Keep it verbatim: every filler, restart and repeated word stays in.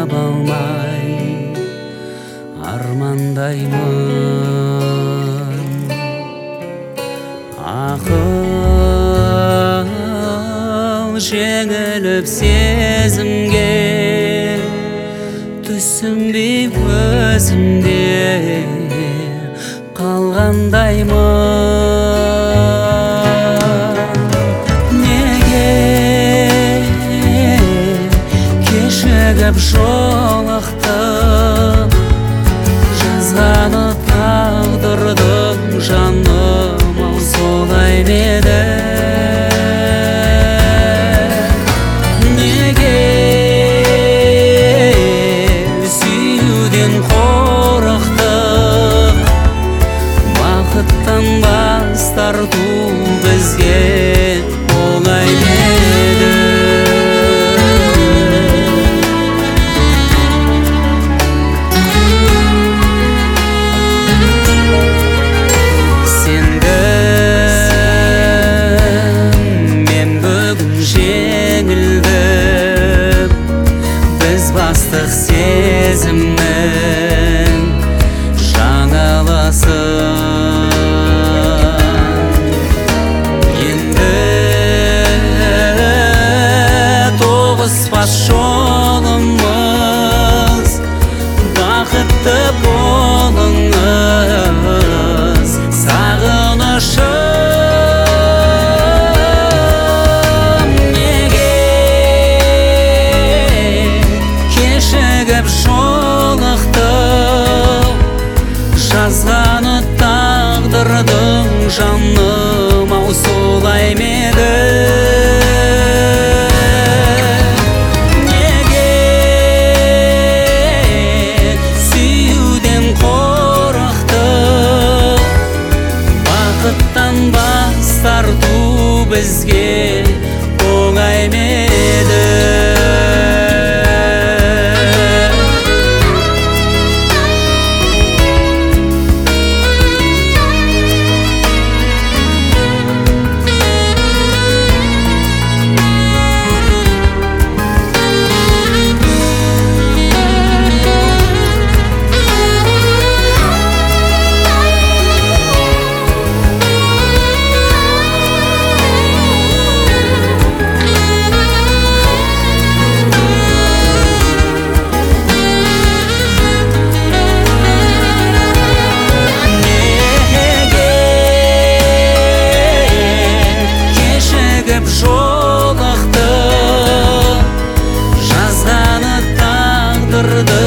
таба алмай армандаймын. Ақыл жеңіліп сезімге түсінбей өзімде қалғандаймын. Неге кешігіп жолықтым, жазғаны тағдырдың жаным, ау солай ма еді? Неге сүюден қорықтық, бақыттан бас тарту бізге оңай ма еді? Бастық сезімнің жаңаласын. Енді тоғыспас жолымыз, бақытты болыңыз сағынышым. Жолықтым, жазғаны тағдырдың жаным, ау солай ма еді? Неге сүюден қорықтық, бақыттан бас тарту бізге оңай ма еді? Жолықтым, жазғаны тағдырды